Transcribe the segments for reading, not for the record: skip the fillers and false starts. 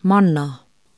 Manna.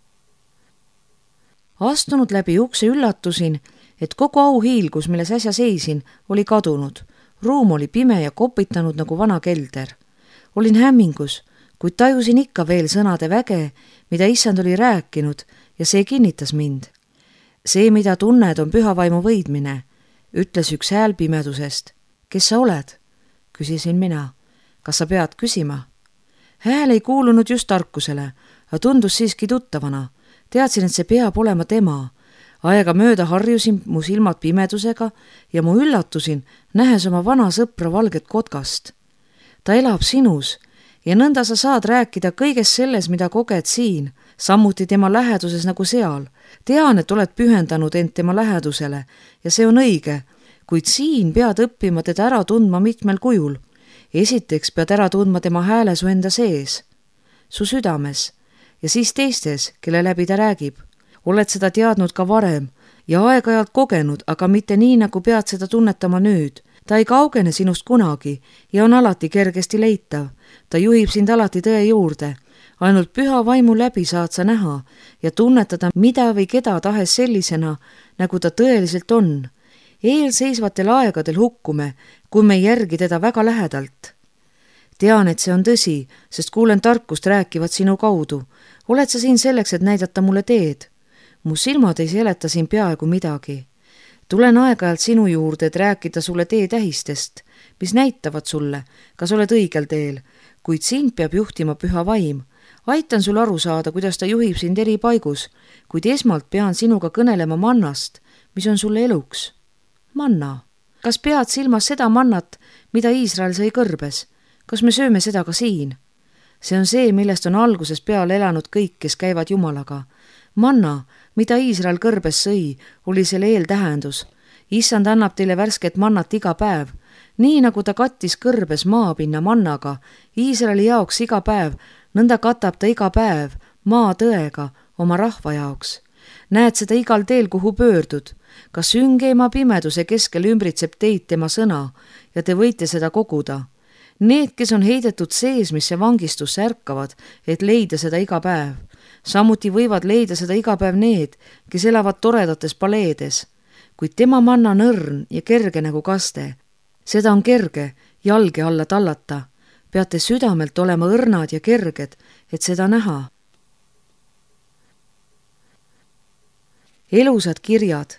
Astunud läbi ukse üllatusin, et kogu auhiilgus, milles äsja seisin, oli kadunud. Ruum oli pime ja kopitanud nagu vana kelder. Olin hämmingus, kuid tajusin ikka veel sõnade väge, mida issand oli rääkinud, ja see kinnitas mind. See, mida tunned, on püha vaimu võidmine, ütles üks hääl pimedusest. Kes sa oled? Küsisin mina. Kas sa pead küsima? Hääl ei kuulunud just tarkusele, aga tundus siiski tuttavana. Teadsin, et see peab olema tema. Aega mööda harjusin mu silmad pimedusega ja mu üllatusin, nähes oma vana sõpra valget kotkast. Ta elab sinus ja nõnda sa saad rääkida kõigest selles, mida koged siin, samuti tema läheduses nagu seal. Tean, et oled pühendanud end tema lähedusele ja see on õige, kuid siin pead õppima teda ära tundma mitmel kujul. Esiteks pead ära tundma tema hääle su enda sees, su südames ja siis teistes, kelle läbi ta räägib. Oled seda teadnud ka varem ja aeg-ajalt kogenud, aga mitte nii, nagu pead seda tunnetama nüüd. Ta ei kaugene sinust kunagi ja on alati kergesti leitav. Ta juhib sind alati tõe juurde. Ainult püha vaimu läbi saad sa näha ja tunnetada mida või keda tahes sellisena, nagu ta tõeliselt on. Eelseisvatel aegadel hukkume, kui me ei järgi teda väga lähedalt. Tean, et see on tõsi, sest kuulen tarkust rääkivat sinu kaudu. Oled sa siin selleks, et näidata mulle teed? Mu silmad ei seleta siin peaaegu midagi. Tulen aeg-ajalt sinu juurde, et rääkida sulle teetähistest, mis näitavad sulle, kas oled õigel teel, kuid sind peab juhtima püha vaim. Aitan sul aru saada, kuidas ta juhib sind eri paigus, kuid esmalt pean sinuga kõnelema mannast, mis on sulle eluks. Manna. Kas pead silmas seda mannat, mida Iisrael sai kõrbes? Kas me sööme seda ka siin? See on see, millest on alguses peale elanud kõik, kes käivad Jumalaga. Manna, mida Iisrael kõrbes sõi, oli selle eeltähendus. Issand annab teile värsket mannat iga päev. Nii nagu ta kattis kõrbes maapinna mannaga, Iisraeli jaoks iga päev, nõnda katab ta iga päev maa tõega oma rahva jaoks. Näed seda igal teel, kuhu pöördud. Ka süngeima pimeduse keskel ümbritseb teid tema sõna ja te võite seda koguda. Need, kes on heidetud seesmisse vangistusse ärkavad, et leida seda iga päev. Samuti võivad leida seda iga päev need, kes elavad toredates paleedes. Kuid tema manna on õrn ja kerge nagu kaste. Seda on kerge jalge alla tallata. Peate südamelt olema õrnad ja kerged, et seda näha. Elusad kirjad.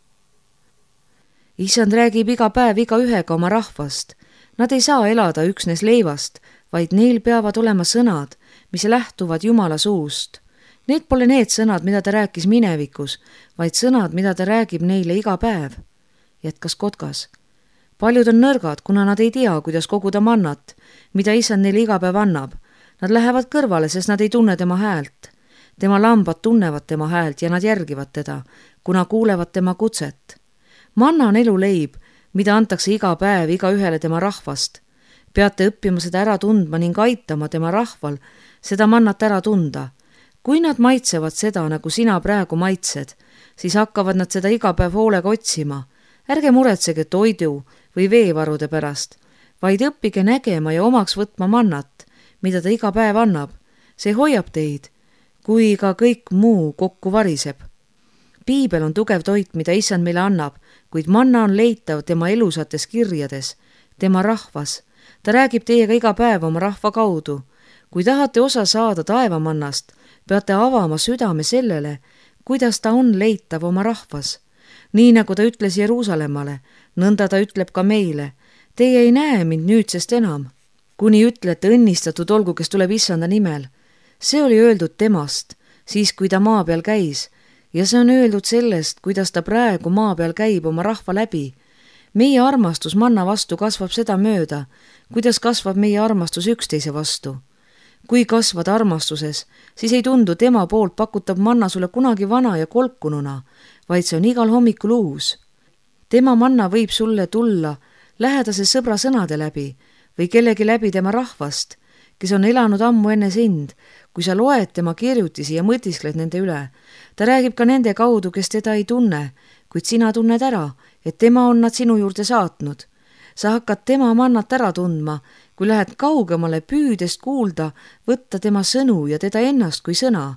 Issand räägib iga päev iga ühega oma rahvast. Nad ei saa elada üksnes leivast, vaid neil peavad olema sõnad, mis lähtuvad Jumala suust. Need pole need sõnad, mida ta rääkis minevikus, vaid sõnad, mida ta räägib neile iga päev. Jätkas Kotkas. Paljud on nõrgad, kuna nad ei tea, kuidas koguda mannat, mida issand neile iga päev annab. Nad lähevad kõrvale, sest nad ei tunne tema häält. Tema lambad tunnevad tema häält ja nad järgivad teda, kuna kuulevad tema kutset. Manna on eluleib, mida antakse iga päev iga ühele tema rahvast. Peate õppima seda ära tundma ning aitama tema rahval seda mannat ära tunda. Kui nad maitsevad seda, nagu sina praegu maitsed, siis hakkavad nad seda iga päev hoolega otsima. Ärge muretsege toidu või veevarude pärast, vaid õppige nägema ja omaks võtma mannat, mida ta iga päev annab. See hoiab teid, kui ka kõik muu kokku variseb. Piibel on tugev toit, mida issand meile annab, kuid manna on leitav tema elusates kirjades, tema rahvas. Ta räägib teiega iga päev oma rahva kaudu. Kui tahate osa saada taevamannast, peate avama südame sellele, kuidas ta on leitav oma rahvas. Nii nagu ta ütles Jeruusalemmale, nõnda ta ütleb ka meile. Teie ei näe mind nüüdsest enam, kuni ütlete õnnistatud olgu, kes tuleb issanda nimel. See oli öeldud temast, siis kui ta maa peal käis, ja see on öeldud sellest, kuidas ta praegu maa peal käib oma rahva läbi. Meie armastus manna vastu kasvab seda mööda, kuidas kasvab meie armastus üksteise vastu. Kui kasvad armastuses, siis ei tundu tema poolt pakutav manna sulle kunagi vana ja kolkununa, vaid see on igal hommikul uus. Tema manna võib sulle tulla lähedase sõbra sõnade läbi või kellegi läbi tema rahvast, kes on elanud ammu enne sind, kui sa loed tema kirjutisi ja mõtiskled nende üle. Ta räägib ka nende kaudu, kes teda ei tunne, kuid sina tunned ära, et tema on nad sinu juurde saatnud. Sa hakkad tema mannat ära tundma, kui lähed kaugemale püüdest kuulda, võtta tema sõnu ja teda ennast kui sõna.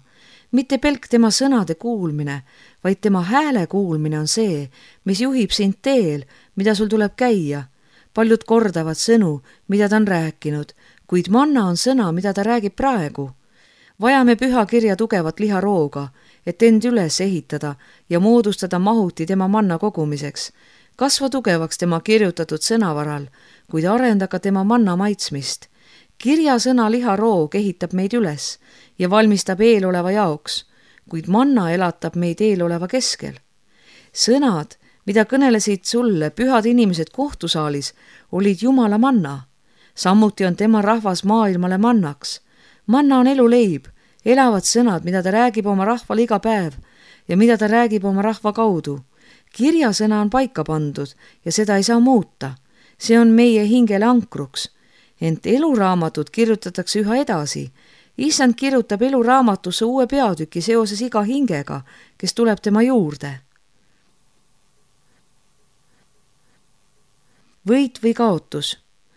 mitte pelk tema sõnade kuulmine, vaid tema hääle kuulmine on see, mis juhib sind teel, mida sul tuleb käia. Paljud kordavad sõnu, mida ta on rääkinud, kuid manna on sõna, mida ta räägib praegu. Vajame püha kirja tugevat liharooga, et end üles ehitada ja moodustada mahuti tema manna kogumiseks. Kasva tugevaks tema kirjutatud sõnavaral, kuid arenda ka tema manna maitsmist. Kirjasõna liharoog ehitab meid üles ja valmistab eeloleva jaoks, kuid manna elatab meid eeloleva keskel. Sõnad, mida kõnelesid sulle pühad inimesed kohtusaalis, olid Jumala manna. Samuti on tema rahvas maailmale mannaks. Manna on eluleib, elavad sõnad, mida ta räägib oma rahvale iga päev ja mida ta räägib oma rahva kaudu. Kirjasõna on paika pandud ja seda ei saa muuta. See on meie hingele ankruks. Ent eluraamatud kirjutatakse üha edasi. Issand kirjutab eluraamatusse uue peatüki seoses iga hingega, kes tuleb tema juurde. Võit või kaotus.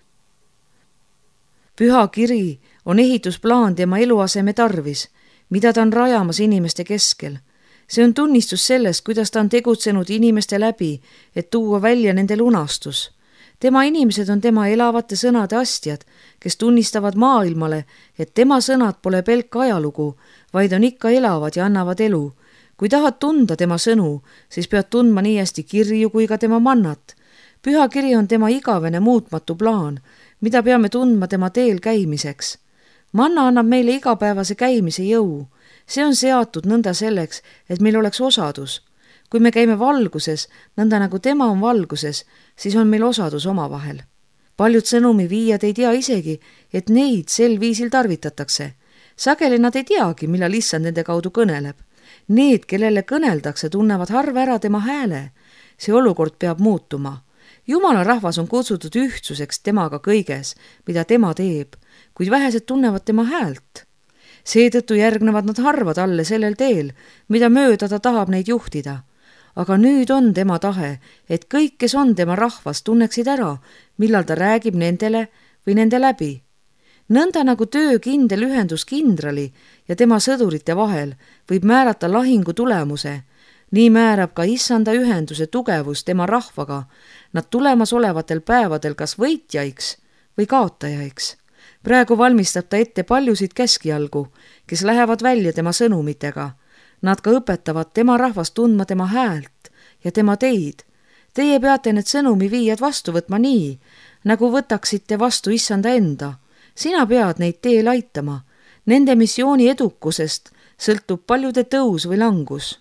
Püha kiri on ehitusplaan tema eluaseme tarvis, mida ta on rajamas inimeste keskel. See on tunnistus sellest, kuidas ta on tegutsenud inimeste läbi, et tuua välja nende lunastus. Tema inimesed on tema elavate sõnade astjad, kes tunnistavad maailmale, et tema sõnad pole pelk ajalugu, vaid on ikka elavad ja annavad elu. Kui tahad tunda tema sõnu, siis pead tundma nii hästi kirju kui ka tema mannat. Püha kiri on tema igavene muutmatu plaan, mida peame tundma tema teel käimiseks. Manna annab meile igapäevase käimise jõu. See on seatud nõnda selleks, et meil oleks osadus. Kui me käime valguses, nõnda nagu tema on valguses, siis on meil osadus omavahel. Paljud sõnumi viijad ei tea isegi, et neid sel viisil tarvitatakse. Sageli nad ei teagi, millal issand nende kaudu kõneleb. Need, kellele kõneldakse, tunnevad harva ära tema hääle. See olukord peab muutuma. Jumala rahvas on kutsutud ühtsuseks temaga kõiges, mida tema teeb, kuid vähesed tunnevad tema häält. Seetõttu järgnevad nad harva talle sellel teel, mida mööda ta tahab neid juhtida. Aga nüüd on tema tahe, et kõik, kes on tema rahvas, tunneksid ära, millal ta räägib nendele või nende läbi. Nõnda nagu töökindel ühendus kindrali ja tema sõdurite vahel võib määrata lahingu tulemuse, nii määrab ka issanda ühenduse tugevus tema rahvaga, nad tulemas olevatel päevadel kas võitjaiks või kaotajaiks. Praegu valmistab ta ette paljusid keskjalgu, kes lähevad välja tema sõnumitega. Nad ka õpetavad tema rahvast tundma tema häält ja tema teid. Teie peate need sõnumi viijad vastu võtma nii, nagu võtaksite vastu issanda enda. Sina pead neid teel aitama. Nende missiooni edukusest sõltub paljude tõus või langus.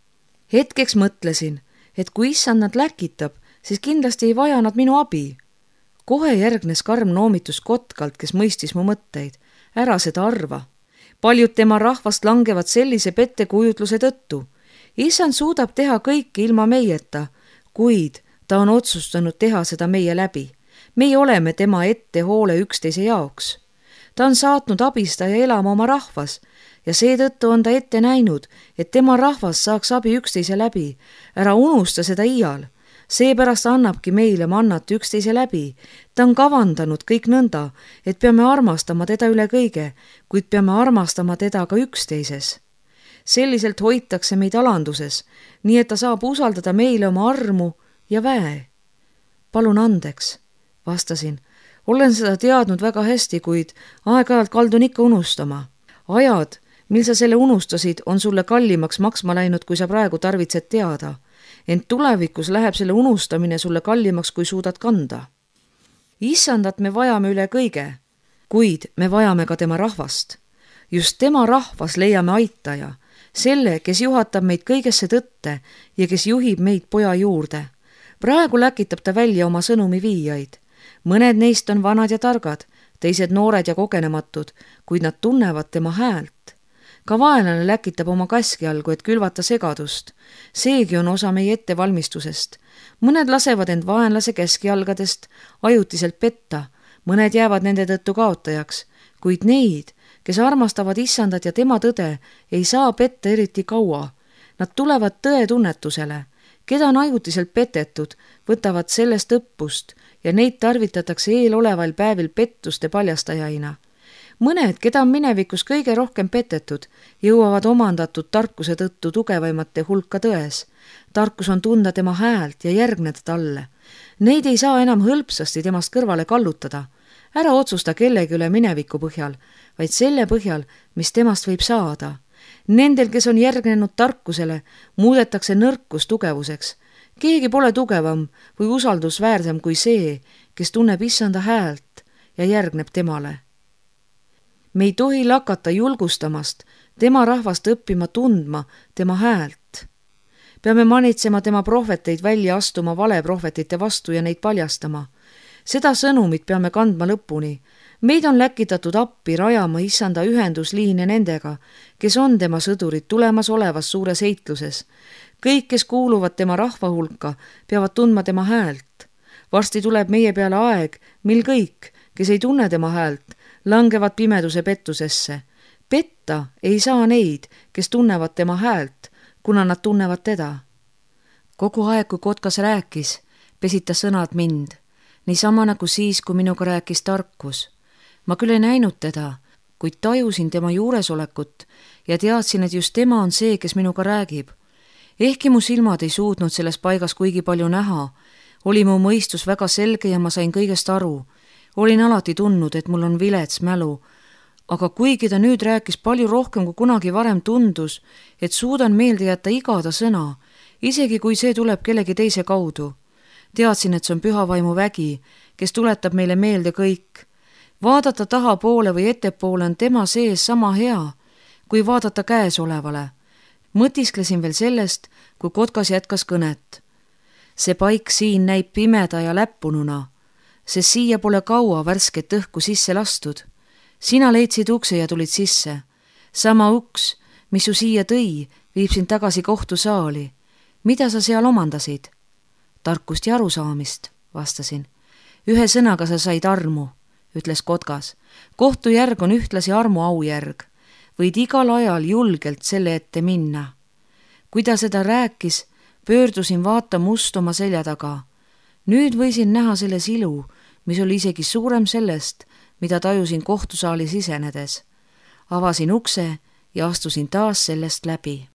Hetkeks mõtlesin, et kui issand nad läkitab, siis kindlasti ei vaja nad minu abi. Kohe järgnes karm noomitus kotkalt, kes mõistis mu mõtteid. Ära seda arva. Paljud tema rahvast langevad sellise pettekujutluse tõttu. Issand suudab teha kõike ilma meieta, kuid ta on otsustanud teha seda meie läbi. Meie oleme tema ette hoole üksteise jaoks. Ta on saatnud abistaja elama oma rahvas ja seetõttu on ta ette näinud, et tema rahvas saaks abi üksteise läbi. Ära unusta seda iial. Seepärast annabki meile mannat üksteise läbi. Ta on kavandanud kõik nõnda, et peame armastama teda üle kõige, kuid peame armastama teda ka üksteises. Selliselt hoitakse meid alanduses, nii et ta saab usaldada meile oma armu ja väe. Palun andeks, vastasin. Olen seda teadnud väga hästi, kuid aeg-ajalt kaldun ikka unustama. Ajad, mil sa selle unustasid, on sulle kallimaks maksma läinud, kui sa praegu tarvitsed teada. Ent tulevikus läheb selle unustamine sulle kallimaks, kui suudad kanda. Issandat me vajame üle kõige, kuid me vajame ka tema rahvast. Just tema rahvas leiame aitaja, selle, kes juhatab meid kõigesse tõtte ja kes juhib meid poja juurde. Praegu läkitab ta välja oma sõnumi viijaid. Mõned neist on vanad ja targad, teised noored ja kogenematud, kuid nad tunnevad tema häält. Ka vaenlane läkitab oma käskjalgu, et külvata segadust. Seegi on osa meie ettevalmistusest. Mõned lasevad end vaenlase käskjalgadest ajutiselt petta, mõned jäävad nende tõttu kaotajaks, kuid neid, kes armastavad issandat ja tema tõde, ei saa petta eriti kaua. Nad tulevad tõe tunnetusele. Keda on ajutiselt petetud, võtavad sellest õppust ja neid tarvitatakse eeloleval päevil pettuste paljastajaina. mõned, keda on minevikus kõige rohkem petetud, jõuavad omandatud tarkuse tõttu tugevaimate hulka tões. Tarkus on tunda tema häält ja järgneda talle. Neid ei saa enam hõlpsasti temast kõrvale kallutada. Ära otsusta kellegi üle mineviku põhjal, vaid selle põhjal, mis temast võib saada. Nendel, kes on järgnenud tarkusele, muudetakse nõrkus tugevuseks. Keegi pole tugevam või usaldusväärsem kui see, kes tunneb issanda häält ja järgneb temale. Me ei tohi lakata julgustamast tema rahvast õppima tundma tema häält. Peame manitsema tema prohveteid välja astuma valeprohvetite vastu ja neid paljastama. Seda sõnumit peame kandma lõpuni. Meid on läkitatud appi rajama issanda ühendusliine nendega, kes on tema sõdurid tulemas olevas suures heitluses. Kõik, kes kuuluvad tema rahva hulka, peavad tundma tema häält. Varsti tuleb meie peale aeg, mil kõik, kes ei tunne tema häält, langevad pimeduse pettusesse. Petta ei saa neid, kes tunnevad tema häält, kuna nad tunnevad teda. Kogu aeg, kui kotkas rääkis, pesid ta sõnad mind. Niisama nagu siis, kui minuga rääkis tarkus. Ma küll ei näinud teda, kuid tajusin tema juuresolekut ja teadsin, et just tema on see, kes minuga räägib. Ehkki mu silmad ei suutnud selles paigas kuigi palju näha, oli mu mõistus väga selge ja ma sain kõigest aru. Olin alati tundnud, et mul on vilets mälu, aga kuigi ta nüüd rääkis palju rohkem kui kunagi varem tundus, et suudan meelde jätta iga ta sõna, isegi kui see tuleb kellegi teise kaudu. Teadsin, et see on püha vaimu vägi, kes tuletab meile meelde kõik. Vaadata tahapoole või ettepoole on tema sees sama hea, kui vaadata käes olevale. Mõtisklesin veel sellest, kui kotkas jätkas kõnet. See paik siin näib pimeda ja läppununa, sest siia pole kaua värsket õhku sisse lastud. Sina leidsid ukse ja tulid sisse. Sama uks, mis su siia tõi, viib sind tagasi kohtusaali. Mida sa seal omandasid? Tarkust ja arusaamist, vastasin. Ühe sõnaga sa said armu, ütles kotkas. Kohtujärg on ühtlasi armu aujärg. Võid igal ajal julgelt selle ette minna. Kui ta seda rääkis, pöördusin vaata must oma selja taga. Nüüd võisin näha selles ilu, mis oli isegi suurem sellest, mida tajusin kohtusaali sisenedes. Avasin ukse ja astusin taas sellest läbi.